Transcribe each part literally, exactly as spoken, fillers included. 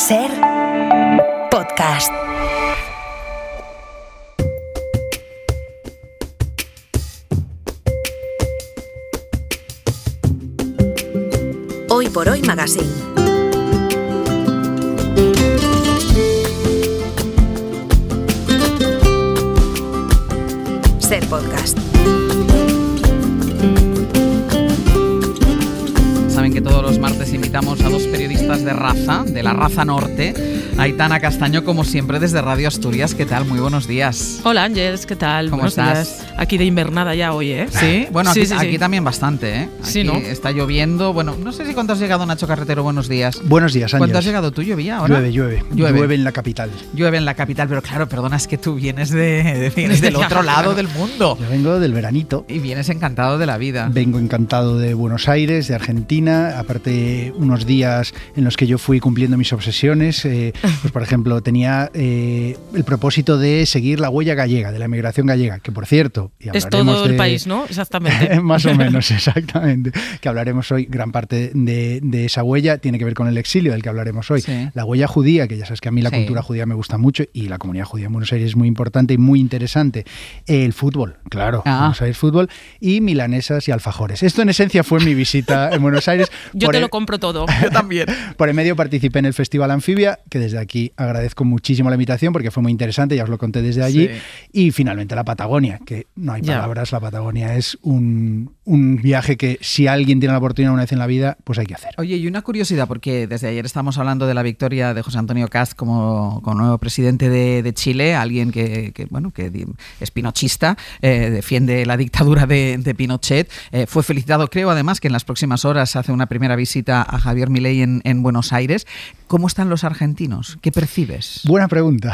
Ser podcast. Hoy por Hoy Magazine. Ser podcast. Saben que todos los martes invitamos a dos periodistas de raza, de la raza norte. Aitana Castaño, como siempre, desde Radio Asturias. ¿Qué tal? Muy buenos días. Hola, Ángeles, ¿qué tal? ¿Cómo buenos estás? Días. Aquí de invernada ya hoy, ¿eh? Sí, bueno, aquí, sí, sí, aquí sí. también bastante, ¿eh? Aquí sí, ¿no? Está lloviendo. Bueno, no sé si cuánto has llegado, Nacho Carretero. Buenos días. Buenos días, Ángeles. ¿Cuánto has llegado tú? ¿Llovía ahora? Llueve, llueve, llueve. Llueve en la capital. Llueve en la capital, pero claro, perdona, es que tú vienes, de, de, vienes del otro lado del mundo. Yo vengo del veranito. Y vienes encantado de la vida. Vengo encantado de Buenos Aires, de Argentina. Aparte, unos días en los que yo fui cumpliendo mis obsesiones. Eh, pues, por ejemplo, tenía eh, el propósito de seguir la huella gallega, de la emigración gallega, que por cierto... Y es todo de, el país, ¿no? Exactamente. Más o menos, exactamente. Que hablaremos hoy, gran parte de, de esa huella tiene que ver con el exilio del que hablaremos hoy. Sí. La huella judía, que ya sabes que a mí la sí. cultura judía me gusta mucho y la comunidad judía en Buenos Aires es muy importante y muy interesante. El fútbol, claro, ah. Buenos Aires fútbol, y milanesas y alfajores. Esto en esencia fue mi visita en Buenos Aires. Yo por te el, lo compro todo. Yo también. Por el medio participé en el Festival Anfibia, que desde aquí agradezco muchísimo la invitación porque fue muy interesante, ya os lo conté desde allí. Sí. Y finalmente la Patagonia, que no hay palabras, ya. La Patagonia es un, un viaje que si alguien tiene la oportunidad una vez en la vida, pues hay que hacer. Oye, y una curiosidad, porque desde ayer estamos hablando de la victoria de José Antonio Kast como, como nuevo presidente de, de Chile, alguien que, que, bueno, que es pinochista, eh, defiende la dictadura de, de Pinochet. Eh, fue felicitado, creo, además, que en las próximas horas hace una primera visita a Javier Milei en, en Buenos Aires. ¿Cómo están los argentinos? ¿Qué percibes? Buena pregunta.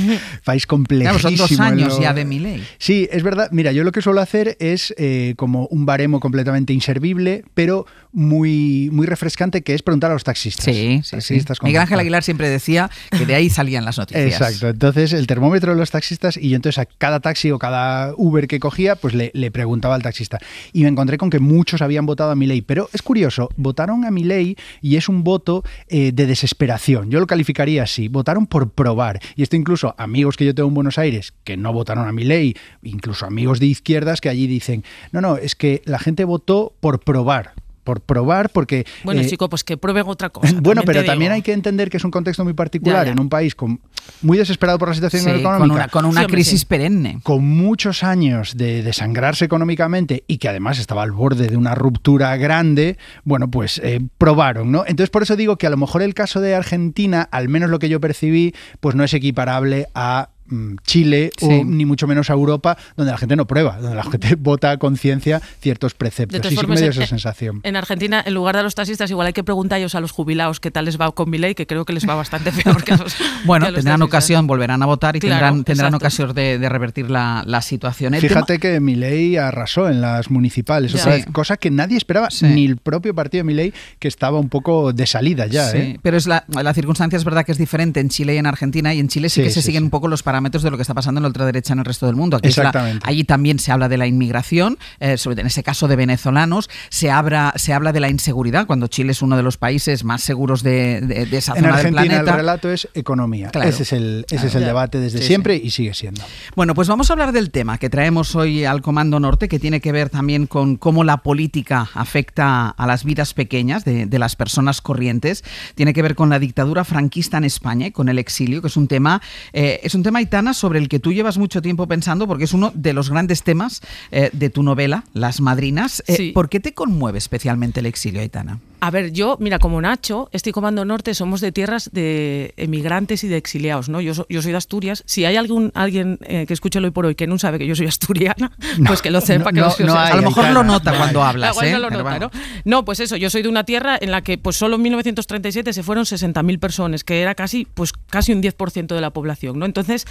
País complejísimo. Claro, son dos años ¿no? ya de Milei. Sí, es verdad. Mira, yo lo que suelo hacer es eh, como un baremo completamente inservible, pero muy, muy refrescante, que es preguntar a los taxistas. Sí, sí, taxistas sí. Miguel Ángel Aguilar siempre decía que de ahí salían las noticias. Exacto. Entonces, el termómetro de los taxistas, y yo entonces a cada taxi o cada Uber que cogía, pues le, le preguntaba al taxista. Y me encontré con que muchos habían votado a Milei. Pero es curioso, votaron a Milei y es un voto eh, de desesperación. Yo lo calificaría así. Votaron por probar. Y esto incluso amigos que yo tengo en Buenos Aires que no votaron a Milei, incluso amigos de izquierdas que allí dicen, no, no, es que la gente votó por probar. por probar, porque... Bueno, eh, chico, pues que prueben otra cosa. Bueno, también pero te también digo. hay que entender que es un contexto muy particular, ya, ya. en un país con, muy desesperado por la situación sí, económica. Con una, con una sí, hombre, crisis sí. perenne. Con muchos años de desangrarse económicamente y que además estaba al borde de una ruptura grande, bueno, pues eh, probaron, ¿no? Entonces, por eso digo que a lo mejor el caso de Argentina, al menos lo que yo percibí, pues no es equiparable a Chile sí. o ni mucho menos a Europa, donde la gente no prueba, donde la gente vota a conciencia ciertos preceptos. Sí, sí que me dio esa en, sensación. En Argentina, en lugar de a los taxistas, igual hay que preguntar a ellos a los jubilados qué tal les va con Milei, que creo que les va bastante peor que a los Bueno, que a los tendrán taxistas. ocasión, volverán a votar y claro, tendrán, tendrán exacto. ocasión de, de revertir la, la situación. El Fíjate tema... que Milei arrasó en las municipales, Ya. otra Sí. vez, cosa que nadie esperaba, Sí. ni el propio partido de Milei, que estaba un poco de salida ya. Sí, ¿eh? pero es la, la circunstancia es verdad que es diferente en Chile y en Argentina, y en Chile sí, Sí, que se sí, siguen sí. un poco los parámetros de lo que está pasando en la ultraderecha en el resto del mundo. Aquí Exactamente. Es la, allí también se habla de la inmigración, eh, sobre, en ese caso de venezolanos, se, abra, se habla de la inseguridad, cuando Chile es uno de los países más seguros de, de, de esa En zona Argentina del planeta. el relato es economía. Claro. Ese es el, ese Claro. es el debate desde Sí, siempre sí. y sigue siendo. Bueno, pues vamos a hablar del tema que traemos hoy al Comando Norte, que tiene que ver también con cómo la política afecta a las vidas pequeñas de, de las personas corrientes. Tiene que ver con la dictadura franquista en España y con el exilio, que es un tema, eh, es un tema, Aitana, sobre el que tú llevas mucho tiempo pensando, porque es uno de los grandes temas eh, de tu novela, Las Madrinas. Eh, Sí. ¿Por qué te conmueve especialmente el exilio, Aitana? A ver, yo, mira, como Nacho, este Comando Norte somos de tierras de emigrantes y de exiliados, ¿no? Yo, so, yo soy de Asturias. Si hay algún, alguien eh, que escuche el hoy por hoy que no sabe que yo soy asturiana, No, pues que lo sepa, no, que no, lo sepa. no hay, a lo mejor Aitana, lo nota no cuando hay. hablas, Igual ¿eh? no lo Pero nota, bueno. ¿no? No, pues eso, yo soy de una tierra en la que pues solo en mil novecientos treinta y siete se fueron sesenta mil personas, que era casi, pues, casi un diez por ciento de la población, ¿no? Entonces,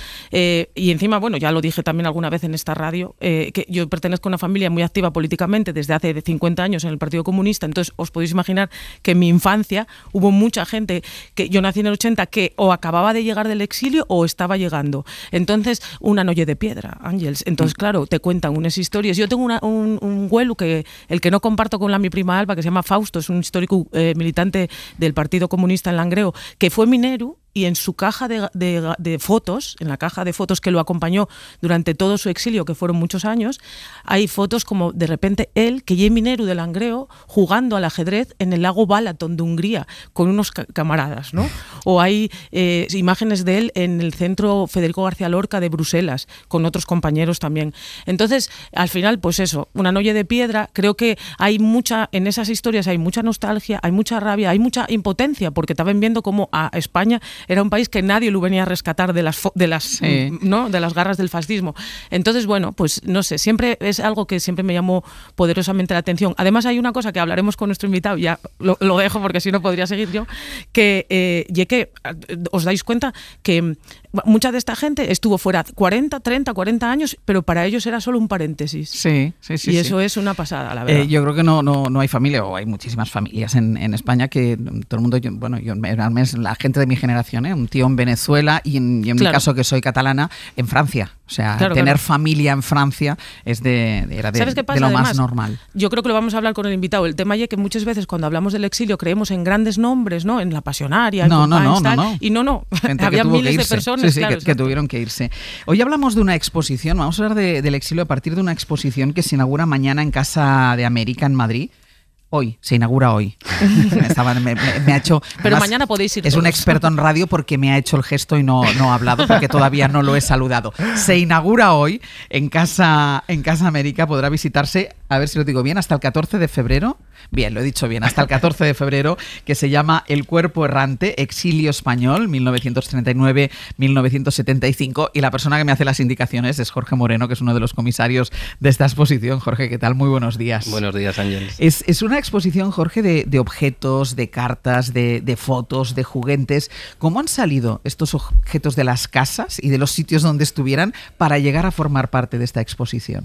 Eh, y encima, bueno, ya lo dije también alguna vez en esta radio, eh, que yo pertenezco a una familia muy activa políticamente desde hace cincuenta años en el Partido Comunista, entonces os podéis imaginar que en mi infancia hubo mucha gente, que yo nací en el ochenta, que o acababa de llegar del exilio o estaba llegando. Entonces, una noche de piedra, Ángels. Entonces, claro, te cuentan unas historias. Yo tengo una, un, un huelu que el que no comparto con la mi prima Alba, que se llama Fausto, es un histórico eh, militante del Partido Comunista en Langreo, que fue minero, y en su caja de, de, de fotos, en la caja de fotos que lo acompañó durante todo su exilio, que fueron muchos años, hay fotos como de repente él, que ya es minero de Langreo, jugando al ajedrez en el lago Balaton de Hungría con unos ca- camaradas, ¿no? O hay eh, imágenes de él en el centro Federico García Lorca de Bruselas, con otros compañeros también. Entonces, al final, pues eso, una noche de piedra. Creo que hay mucha, en esas historias hay mucha nostalgia, hay mucha rabia, hay mucha impotencia, porque estaban viendo cómo a España era un país que nadie lo venía a rescatar de las, de las, sí. ¿no? de las garras del fascismo. Entonces, bueno, pues no sé, siempre es algo que siempre me llamó poderosamente la atención. Además, hay una cosa que hablaremos con nuestro invitado, ya lo, lo dejo porque si no podría seguir yo, que, eh, y que os dais cuenta que mucha de esta gente estuvo fuera cuarenta, treinta, cuarenta años, pero para ellos era solo un paréntesis. Sí, sí, sí. Y sí. eso es una pasada, la verdad. Eh, yo creo que no, no, no hay familia, o hay muchísimas familias en, en España que todo el mundo, yo, bueno, yo, al menos la gente de mi generación, ¿eh? Un tío en Venezuela y en, y en claro. mi caso, que soy catalana, en Francia. O sea, claro, tener claro. familia en Francia es de, era de, de lo Además, más normal. Yo creo que lo vamos a hablar con el invitado. El tema es que muchas veces cuando hablamos del exilio creemos en grandes nombres, ¿no? En la Pasionaria, no, en no, no, tal, no, no. Y no, no. Había miles de personas sí, sí, claro, que, que tuvieron que irse. Hoy hablamos de una exposición, vamos a hablar de, del exilio a partir de una exposición que se inaugura mañana en Casa de América en Madrid. Hoy, se inaugura hoy. Estaba, me, me, me ha hecho, Pero además, mañana podéis ir. Es todos. Un experto en radio porque me ha hecho el gesto y no, no ha hablado, porque todavía no lo he saludado. Se inaugura hoy en Casa, en Casa América, podrá visitarse, a ver si lo digo bien, hasta el catorce de febrero. Bien, lo he dicho bien, hasta el catorce de febrero, que se llama El Cuerpo Errante, Exilio Español, mil novecientos treinta y nueve a mil novecientos setenta y cinco. Y la persona que me hace las indicaciones es Jorge Moreno, que es uno de los comisarios de esta exposición. Jorge, ¿qué tal? Muy buenos días. Buenos días, Ángeles. Es, es una exposición, Jorge, de, de objetos, de cartas, de, de fotos, de juguetes. ¿Cómo han salido estos objetos de las casas y de los sitios donde estuvieran para llegar a formar parte de esta exposición?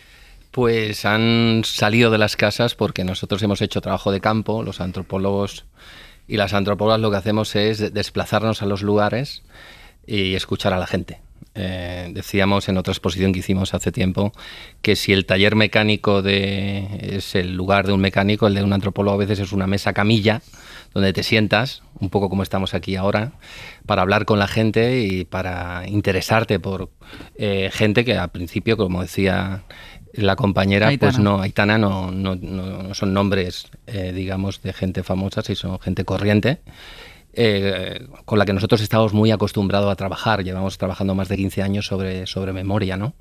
Pues han salido de las casas porque nosotros hemos hecho trabajo de campo, los antropólogos y las antropólogas lo que hacemos es desplazarnos a los lugares y escuchar a la gente. Eh, decíamos en otra exposición que hicimos hace tiempo que si el taller mecánico de, es el lugar de un mecánico, el de un antropólogo a veces es una mesa camilla donde te sientas, un poco como estamos aquí ahora, para hablar con la gente y para interesarte por eh, gente que al principio, como decía la compañera, Aitana. pues no, Aitana no, no, no, no son nombres, eh, digamos, de gente famosa, sino son gente corriente. Eh, con la que nosotros estamos muy acostumbrados a trabajar, llevamos trabajando más de quince años sobre, sobre memoria, ¿no?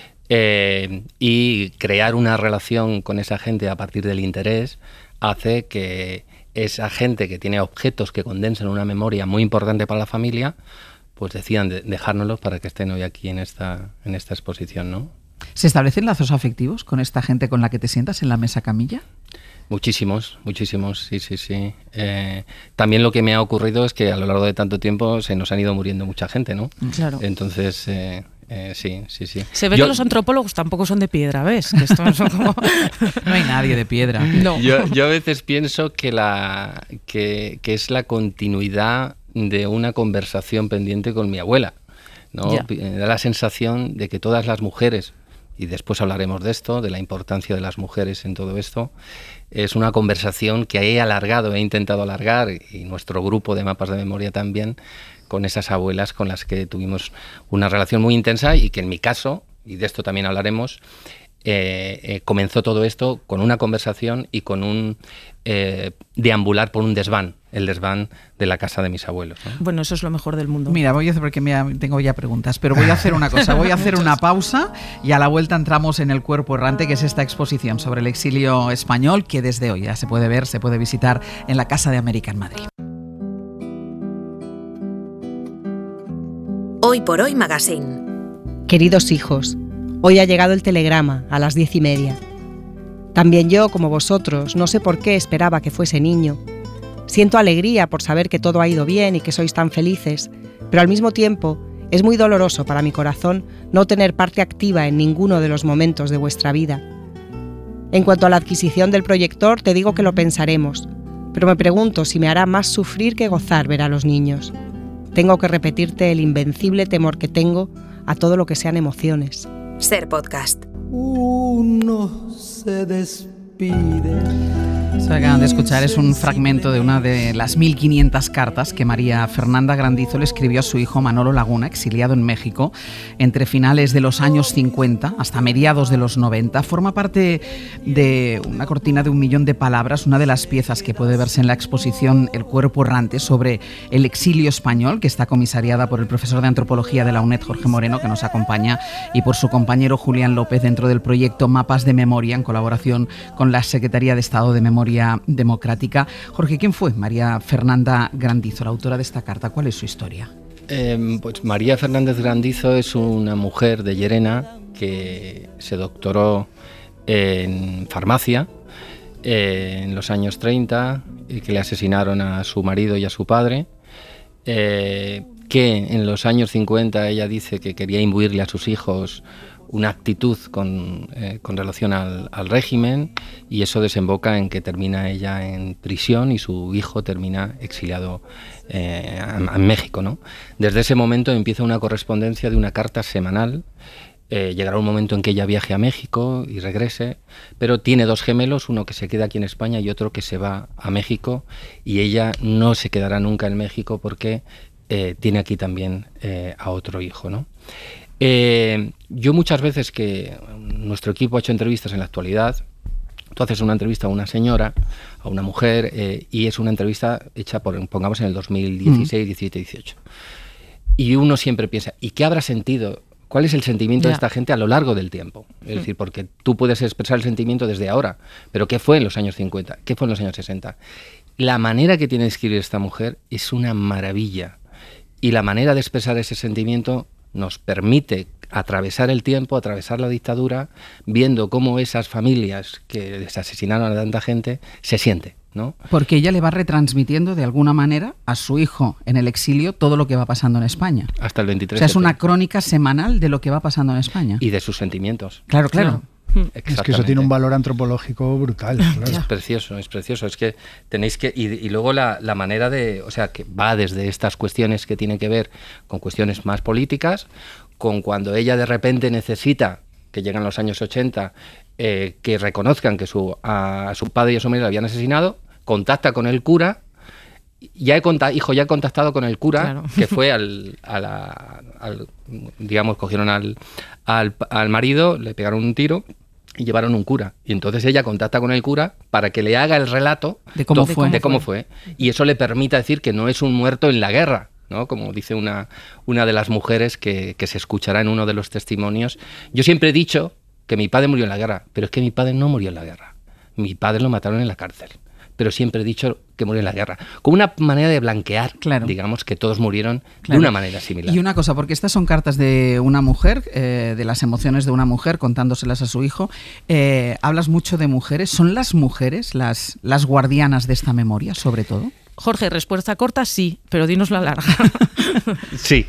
Eh, y crear una relación con esa gente a partir del interés hace que esa gente que tiene objetos que condensan una memoria muy importante para la familia, pues decidan de dejárnoslos para que estén hoy aquí en esta, en esta exposición, ¿no? ¿Se establecen lazos afectivos con esta gente con la que te sientas en la mesa camilla? Muchísimos, muchísimos, sí, sí, sí. Eh, también lo que me ha ocurrido es que a lo largo de tanto tiempo se nos han ido muriendo mucha gente, ¿no? Claro. Entonces, eh, eh, sí, sí, sí. Se ve yo, que los antropólogos tampoco son de piedra, ¿ves? Que estos son como... No hay nadie de piedra. No. Yo, yo a veces pienso que, la, que, que es la continuidad de una conversación pendiente con mi abuela, ¿no? Yeah. Me da la sensación de que todas las mujeres, y después hablaremos de esto, de la importancia de las mujeres en todo esto, es una conversación que he alargado, he intentado alargar, y nuestro grupo de mapas de memoria también, con esas abuelas con las que tuvimos una relación muy intensa y que en mi caso, y de esto también hablaremos, eh, eh, comenzó todo esto con una conversación y con un eh, deambular por un desván, el desván de la casa de mis abuelos, ¿no? Bueno, eso es lo mejor del mundo. Mira, voy a hacer, porque me, tengo ya preguntas, pero voy a hacer una cosa, voy a hacer una pausa y a la vuelta entramos en El Cuerpo Errante, que es esta exposición sobre el exilio español que desde hoy ya se puede ver, se puede visitar en la Casa de América en Madrid. Hoy por Hoy Magazine. Queridos hijos, hoy ha llegado el telegrama a las diez y media. También yo, como vosotros, no sé por qué esperaba que fuese niño. Siento alegría por saber que todo ha ido bien y que sois tan felices, pero al mismo tiempo Es muy doloroso para mi corazón no tener parte activa en ninguno de los momentos de vuestra vida. En cuanto a la adquisición del proyector, te digo que lo pensaremos, pero me pregunto si me hará más sufrir que gozar ver a los niños. Tengo que repetirte el invencible temor que tengo a todo lo que sean emociones. Ser Podcast. Uno se despide. Lo que acaban de escuchar es un fragmento de una de las mil quinientas cartas que María Fernanda Grandizo le escribió a su hijo Manolo Laguna, exiliado en México, entre finales de los años cincuenta hasta mediados de los noventa. Forma parte de una cortina de un millón de palabras, una de las piezas que puede verse en la exposición El cuerpo errante sobre el exilio español, que está comisariada por el profesor de antropología de la UNED, Jorge Moreno, que nos acompaña, y por su compañero Julián López dentro del proyecto Mapas de Memoria, en colaboración con la Secretaría de Estado de Memoria Democrática. Jorge, ¿quién fue María Fernanda Grandizo, la autora de esta carta? ¿Cuál es su historia? Eh, pues María Fernández Grandizo es una mujer de Llerena que se doctoró en farmacia eh, en los años treinta y que le asesinaron a su marido y a su padre, eh, que en los años cincuenta ella dice que quería imbuirle a sus hijos una actitud con, eh, con relación al, al régimen, y eso desemboca en que termina ella en prisión y su hijo termina exiliado eh, en, en México, ¿no? Desde ese momento empieza una correspondencia de una carta semanal. Eh, llegará un momento en que ella viaje a México y regrese, pero tiene dos gemelos, uno que se queda aquí en España y otro que se va a México, y ella no se quedará nunca en México porque eh, tiene aquí también eh, a otro hijo, ¿no? Eh, yo muchas veces que nuestro equipo ha hecho entrevistas en la actualidad, tú haces una entrevista a una señora, a una mujer, eh, y es una entrevista hecha por, pongamos, en el dos mil dieciséis, diecisiete, dieciocho. Y uno siempre piensa, ¿y qué habrá sentido? ¿Cuál es el sentimiento yeah. de esta gente a lo largo del tiempo? Es mm. decir, porque tú puedes expresar el sentimiento desde ahora, pero ¿qué fue en los años cincuenta? ¿Qué fue en los años sesenta? La manera que tiene de escribir esta mujer es una maravilla. Y la manera de expresar ese sentimiento nos permite atravesar el tiempo, atravesar la dictadura, viendo cómo esas familias que les asesinaron a tanta gente se sienten, ¿no? Porque ella le va retransmitiendo de alguna manera a su hijo en el exilio todo lo que va pasando en España. Hasta el veintitrés. O sea, es una crónica semanal de lo que va pasando en España. Y de sus sentimientos. Claro, claro. Es que eso tiene un valor antropológico brutal. Claro. Es precioso, es precioso. Es que tenéis que... Y, y luego la, la manera de... O sea, que va desde estas cuestiones que tienen que ver con cuestiones más políticas, con cuando ella de repente necesita, que llegan los años ochenta, eh, que reconozcan que su, a su padre y a su madre lo habían asesinado, contacta con el cura. Ya he contactado, hijo, ya he contactado con el cura, claro. que fue al, a la, al, digamos, cogieron al, al, al marido, le pegaron un tiro y llevaron un cura. Y entonces ella contacta con el cura para que le haga el relato de cómo, to, fue. de cómo fue. Y eso le permite decir que no es un muerto en la guerra, ¿no? Como dice una, una de las mujeres que, que se escuchará en uno de los testimonios. Yo siempre he dicho que mi padre murió en la guerra, pero es que mi padre no murió en la guerra. Mi padre lo mataron en la cárcel. Pero siempre he dicho que murió en la guerra. Como una manera de blanquear, claro. digamos, que todos murieron claro. de una manera similar. Y una cosa, porque estas son cartas de una mujer, eh, de las emociones de una mujer, contándoselas a su hijo. Eh, hablas mucho de mujeres. ¿Son las mujeres las, las guardianas de esta memoria, sobre todo? Jorge, respuesta corta, sí, pero dinos la larga. Sí.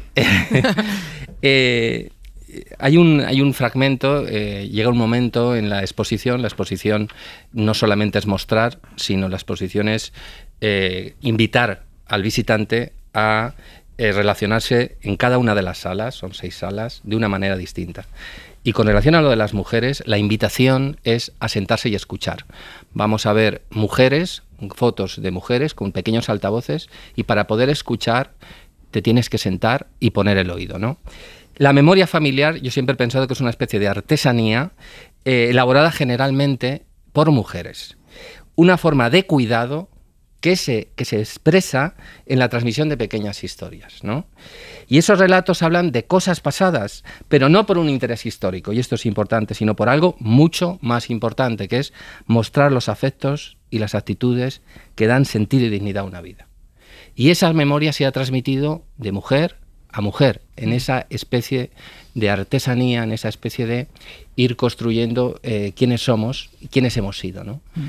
eh... Hay un, hay un fragmento, eh, llega un momento en la exposición, la exposición no solamente es mostrar, sino la exposición es eh, invitar al visitante a eh, relacionarse en cada una de las salas, son seis salas, de una manera distinta. Y con relación a lo de las mujeres, la invitación es a sentarse y escuchar. Vamos a ver mujeres, fotos de mujeres con pequeños altavoces, y para poder escuchar te tienes que sentar y poner el oído, ¿no? La memoria familiar, yo siempre he pensado que es una especie de artesanía eh, elaborada generalmente por mujeres. Una forma de cuidado que se, que se expresa en la transmisión de pequeñas historias, ¿no? Y esos relatos hablan de cosas pasadas, pero no por un interés histórico, y esto es importante, sino por algo mucho más importante, que es mostrar los afectos y las actitudes que dan sentido y dignidad a una vida. Y esa memoria se ha transmitido de mujer a mujer, en esa especie de artesanía, en esa especie de ir construyendo eh, quiénes somos y quiénes hemos sido, ¿no? Mm.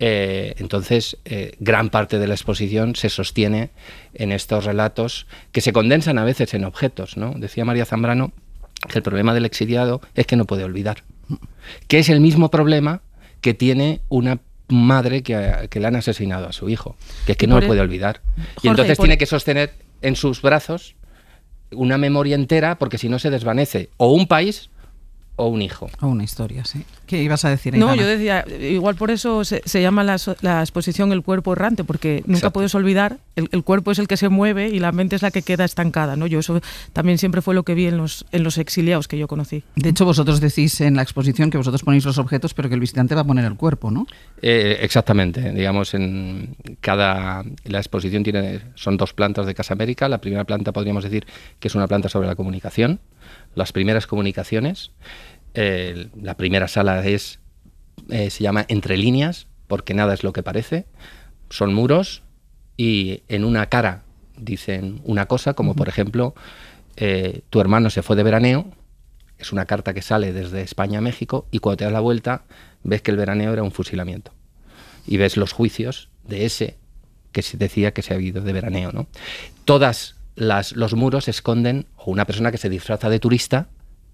Eh, entonces, eh, gran parte de la exposición se sostiene en estos relatos que se condensan a veces en objetos, ¿no? Decía María Zambrano que el problema del exiliado es que no puede olvidar, que es el mismo problema que tiene una madre que, que le han asesinado a su hijo, que es que no lo puede olvidar. Jorge, y entonces y por... tiene que sostener en sus brazos una memoria entera, porque si no se desvanece o un país o un hijo. O una historia, sí. ¿Qué ibas a decir, No, Aitana? yo decía, igual por eso se, se llama la, la exposición El cuerpo errante, porque nunca Exacto. puedes olvidar, el, el cuerpo es el que se mueve y la mente es la que queda estancada, ¿no? Yo eso también siempre fue lo que vi en los, en los exiliados que yo conocí. De hecho, vosotros decís en la exposición que vosotros ponéis los objetos, pero que el visitante va a poner el cuerpo, ¿no? Eh, exactamente. Digamos, en cada... La exposición tiene son dos plantas de Casa América. La primera planta podríamos decir que es una planta sobre la comunicación, las primeras comunicaciones. Eh, la primera sala es eh, se llama Entre líneas, porque nada es lo que parece. Son muros y en una cara dicen una cosa, como uh-huh. por ejemplo, eh, tu hermano se fue de veraneo. Es una carta que sale desde España a México y cuando te das la vuelta ves que el veraneo era un fusilamiento. Y ves los juicios de ese que se decía que se había ido de veraneo, ¿no? Todas las, los muros esconden o una persona que se disfraza de turista.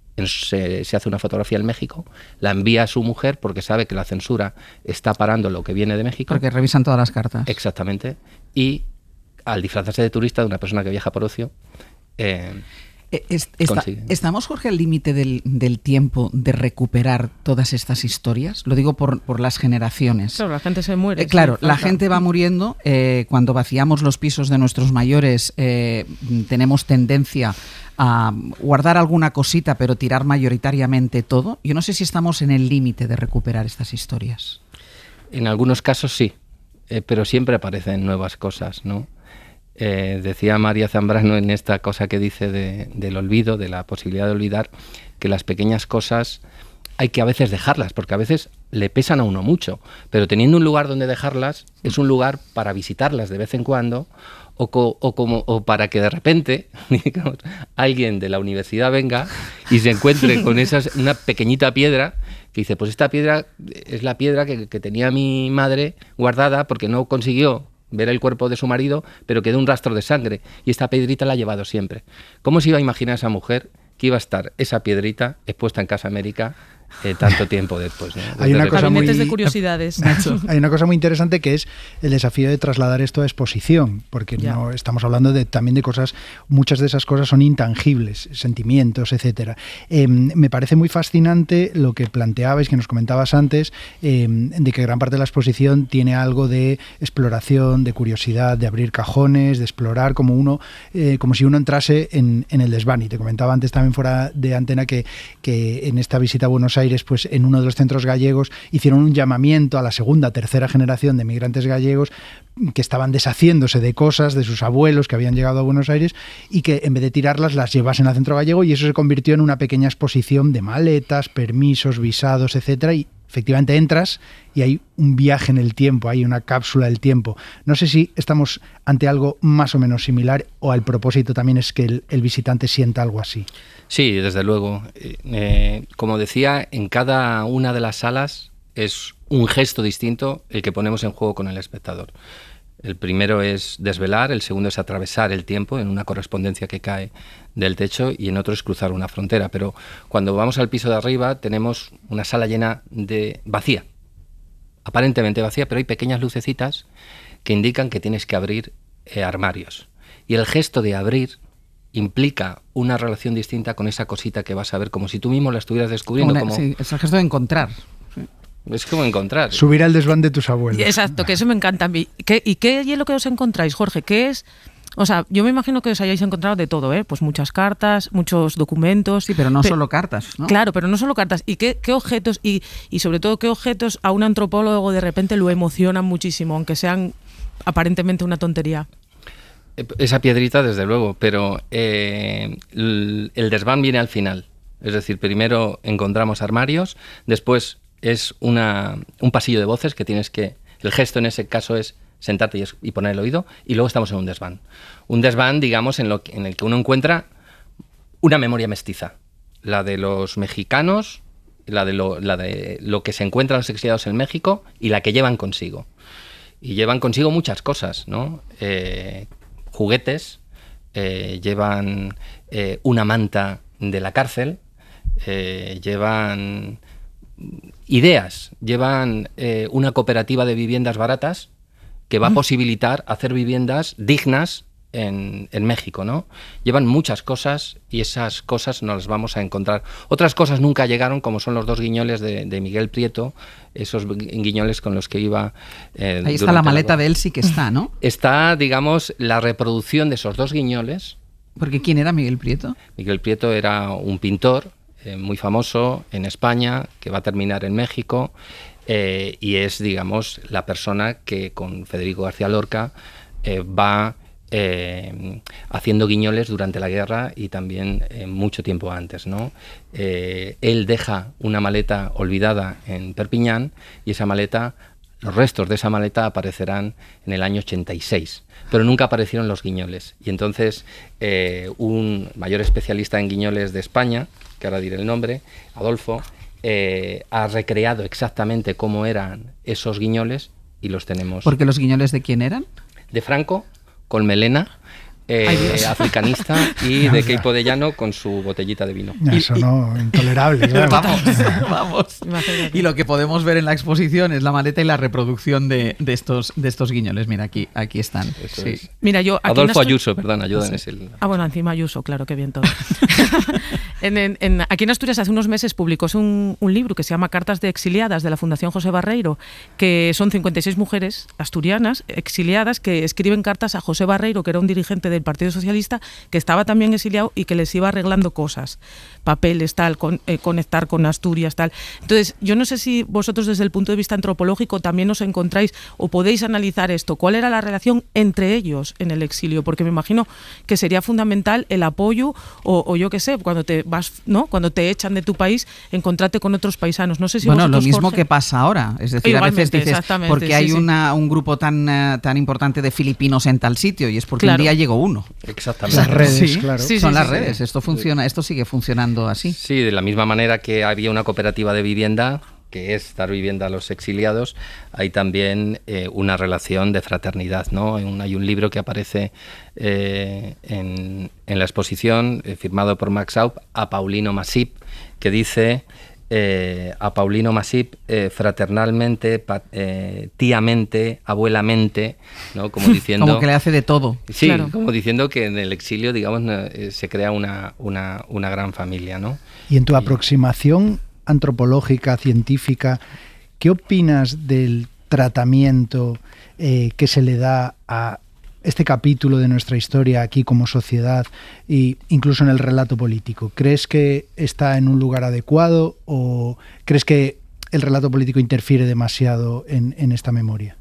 Se, se hace una fotografía en México, la envía a su mujer porque sabe que la censura está parando lo que viene de México. Porque revisan todas las cartas. Exactamente. Y al disfrazarse de turista, de una persona que viaja por ocio, eh, es, está, ¿estamos, Jorge, al límite del, del tiempo de recuperar todas estas historias? Lo digo por, por las generaciones. Claro, la gente se muere. Eh, claro, sí, la gente va muriendo. Eh, cuando vaciamos los pisos de nuestros mayores, eh, tenemos tendencia a guardar alguna cosita, pero tirar mayoritariamente todo. Yo no sé si estamos en el límite de recuperar estas historias. En algunos casos sí, eh, pero siempre aparecen nuevas cosas, ¿no? Eh, decía María Zambrano en esta cosa que dice de, del olvido, de la posibilidad de olvidar, que las pequeñas cosas hay que a veces dejarlas, porque a veces le pesan a uno mucho, pero teniendo un lugar donde dejarlas, es un lugar para visitarlas de vez en cuando, o, co, o, como, o para que de repente, digamos, alguien de la universidad venga y se encuentre con esas, una pequeñita piedra que dice, pues esta piedra es la piedra que, que tenía mi madre guardada porque no consiguió ver el cuerpo de su marido, pero quedó un rastro de sangre y esta piedrita la ha llevado siempre. ¿Cómo se iba a imaginar esa mujer que iba a estar esa piedrita expuesta en Casa América eh, tanto tiempo después, ¿no? Hay una cosa muy, de curiosidades. Hay una cosa muy interesante que es el desafío de trasladar esto a exposición, porque ya. no estamos hablando de, también de cosas, muchas de esas cosas son intangibles, sentimientos, etcétera. Eh, me parece muy fascinante lo que planteabais, que nos comentabas antes, eh, de que gran parte de la exposición tiene algo de exploración, de curiosidad, de abrir cajones, de explorar como uno, eh, como si uno entrase en, en el desván. Y te comentaba antes también fuera de antena que, que en esta visita a Buenos Aires, pues en uno de los centros gallegos hicieron un llamamiento a la segunda, tercera generación de migrantes gallegos que estaban deshaciéndose de cosas de sus abuelos que habían llegado a Buenos Aires y que en vez de tirarlas las llevasen al centro gallego, y eso se convirtió en una pequeña exposición de maletas, permisos, visados, etcétera, y efectivamente entras y hay un viaje en el tiempo, hay una cápsula del tiempo. No sé si estamos ante algo más o menos similar o el propósito también es que el, el visitante sienta algo así. Sí, desde luego. Eh, como decía, en cada una de las salas es un gesto distinto el que ponemos en juego con el espectador. El primero es desvelar, el segundo es atravesar el tiempo en una correspondencia que cae del techo y en otro es cruzar una frontera. Pero cuando vamos al piso de arriba tenemos una sala llena de vacía, aparentemente vacía, pero hay pequeñas lucecitas que indican que tienes que abrir eh, armarios. Y el gesto de abrir implica una relación distinta con esa cosita que vas a ver, como si tú mismo la estuvieras descubriendo. Una, como... Sí, es el gesto de encontrar. Es como encontrar. Subir al desván de tus abuelos. Exacto, que eso me encanta a mí. ¿Qué, ¿Y qué es lo que os encontráis, Jorge? ¿Qué es? O sea, yo me imagino que os hayáis encontrado de todo, ¿eh? Pues muchas cartas, muchos documentos. Sí, pero no Pe- solo cartas, ¿no? Claro, pero no solo cartas. ¿Y qué, qué objetos? Y, y sobre todo, ¿qué objetos a un antropólogo de repente lo emocionan muchísimo, aunque sean aparentemente una tontería? Esa piedrita, desde luego, pero eh, el, el desván viene al final. Es decir, primero encontramos armarios, después es una, un pasillo de voces que tienes que... El gesto en ese caso es sentarte y, es, y poner el oído, y luego estamos en un desván. Un desván, digamos, en, lo, en el que uno encuentra una memoria mestiza. La de los mexicanos, la de lo, la de lo que se encuentran los exiliados en México y la que llevan consigo. Y llevan consigo muchas cosas, ¿no? Eh, juguetes, eh, llevan eh, una manta de la cárcel, eh, llevan ideas, llevan eh, una cooperativa de viviendas baratas que va a posibilitar hacer viviendas dignas en, en México, ¿no? Llevan muchas cosas y esas cosas nos las vamos a encontrar. Otras cosas nunca llegaron, como son los dos guiñoles de, de Miguel Prieto, esos guiñoles con los que iba... Eh, Ahí está la maleta la... de él, sí que está, ¿no? Está, digamos, la reproducción de esos dos guiñoles. Porque ¿quién era Miguel Prieto? Miguel Prieto era un pintor eh, muy famoso en España, que va a terminar en México, eh, y es, digamos, la persona que con Federico García Lorca eh, va... Eh, haciendo guiñoles durante la guerra y también eh, mucho tiempo antes, ¿no? Eh, él deja una maleta olvidada en Perpiñán y esa maleta, los restos de esa maleta aparecerán en el año ochenta y seis, pero nunca aparecieron los guiñoles. Y entonces eh, un mayor especialista en guiñoles de España, que ahora diré el nombre, Adolfo, eh, ha recreado exactamente cómo eran esos guiñoles y los tenemos. ¿Porque los guiñoles de quién eran? De Franco, con melena, eh, Ay, africanista, y de Queipo de Llano con su botellita de vino. Eso y, no, intolerable. Claro. Vamos, vamos. Y lo que podemos ver en la exposición es la maleta y la reproducción de, de, estos, de estos guiñoles. Mira, aquí, aquí están. Sí. Mira, yo, aquí Adolfo en Asturias... Ayuso, perdón, ayúdanos. Sí. El... Ah, bueno, encima Ayuso, claro, que bien todo. en, en, en, aquí en Asturias hace unos meses publicó un, un libro que se llama Cartas de exiliadas, de la Fundación José Barreiro, que son cincuenta y seis mujeres asturianas exiliadas que escriben cartas a José Barreiro, que era un dirigente del Partido Socialista, que estaba también exiliado y que les iba arreglando cosas, papeles, tal, con, eh, conectar con Asturias, tal. Entonces, yo no sé si vosotros desde el punto de vista antropológico también os encontráis o podéis analizar esto. ¿Cuál era la relación entre ellos en el exilio? Porque me imagino que sería fundamental el apoyo o, o yo qué sé, cuando te vas, ¿no? Cuando te echan de tu país, encontrarte con otros paisanos. No sé si bueno, vosotros, lo mismo Jorge... que pasa ahora. Es decir, Igualmente, a veces dices, porque sí, hay sí. una, un grupo tan, uh, tan importante de filipinos en tal sitio y es porque claro. un día llegó uno. Exactamente. Las redes, sí, claro. Sí, sí, Son sí, las sí. redes. Esto funciona, esto sigue funcionando así. Sí, de la misma manera que había una cooperativa de vivienda, que es dar vivienda a los exiliados, hay también eh, una relación de fraternidad, ¿no? Hay un, hay un libro que aparece eh, en, en la exposición, eh, firmado por Max Aup, a Paulino Masip, que dice... Eh, a Paulino Masip, eh, fraternalmente, pa, eh, tíamente, abuelamente, ¿no? Como diciendo... Como que le hace de todo. Sí, claro. Como diciendo que en el exilio, digamos, eh, se crea una, una, una gran familia, ¿no? Y en tu y... aproximación antropológica, científica, ¿qué opinas del tratamiento eh, que se le da a este capítulo de nuestra historia aquí como sociedad e incluso en el relato político? ¿Crees que está en un lugar adecuado o crees que el relato político interfiere demasiado en, en esta memoria?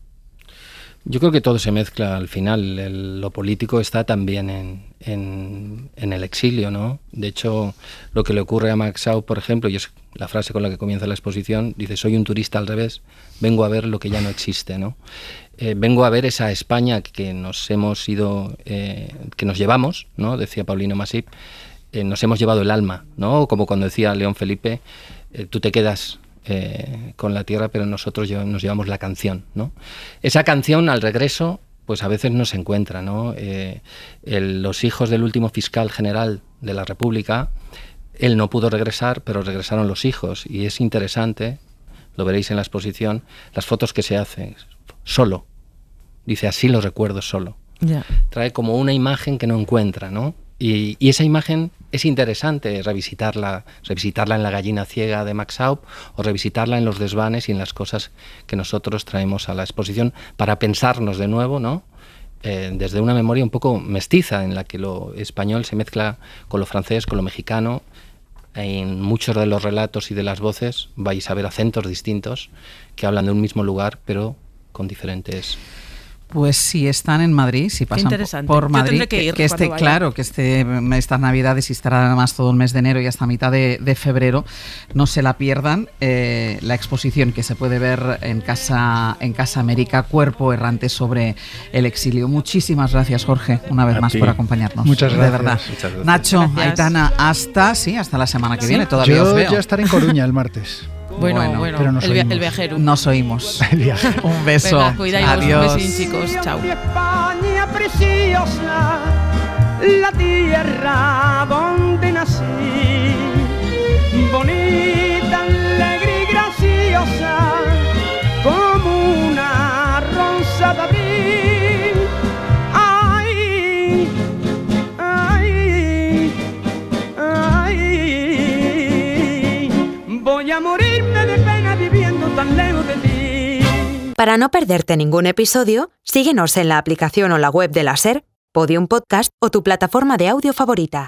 Yo creo que todo se mezcla al final. El, lo político está también en, en, en el exilio, ¿no? De hecho, lo que le ocurre a Max Aup, por ejemplo, y es la frase con la que comienza la exposición, dice: soy un turista al revés, vengo a ver lo que ya no existe, ¿no? Eh, vengo a ver esa España que nos hemos ido, eh, que nos llevamos, ¿no? Decía Paulino Masip, eh, nos hemos llevado el alma, ¿no? Como cuando decía León Felipe, eh, tú te quedas eh, con la tierra, pero nosotros llevamos, nos llevamos la canción, ¿no? Esa canción al regreso, pues a veces no se encuentra, ¿no? Eh, el, los hijos del último fiscal general de la República, él no pudo regresar, pero regresaron los hijos, y es interesante, lo veréis en la exposición, las fotos que se hacen solo. Dice, así lo recuerdo solo. Yeah. Trae como una imagen que no encuentra, ¿no? Y, y esa imagen es interesante revisitarla, revisitarla en La gallina ciega de Max Aup o revisitarla en Los desvanes y en las cosas que nosotros traemos a la exposición para pensarnos de nuevo, ¿no? Eh, desde una memoria un poco mestiza en la que lo español se mezcla con lo francés, con lo mexicano. En muchos de los relatos y de las voces vais a ver acentos distintos que hablan de un mismo lugar, pero con diferentes Pues si están en Madrid, si pasan por Yo Madrid, que, ir que esté claro, que esté estas Navidades y estará además todo el mes de enero y hasta mitad de, de febrero, no se la pierdan. Eh, la exposición que se puede ver en Casa en Casa América, Cuerpo Errante sobre el exilio. Muchísimas gracias, Jorge, una vez A más ti. por acompañarnos. Muchas gracias. De verdad. Muchas gracias. Nacho, Gracias. Aitana, hasta sí, hasta la semana que Sí. viene. Todavía Yo os veo. ya estaré en Coruña el martes. Bueno, Bueno, bueno, pero nos el, via- oímos. el viajero. Nos oímos. El viaje. Un beso. Venga, cuidaos, Adiós. un besín, chicos. Chao. Mi España preciosa, la tierra donde nací, bonita, alegre y graciosa, como una rosa de abril. Ay, ay, ay, voy a morirme de pena viviendo tan lejos de ti. Para no perderte ningún episodio, síguenos en la aplicación o la web de la SER, Podium Podcast o tu plataforma de audio favorita.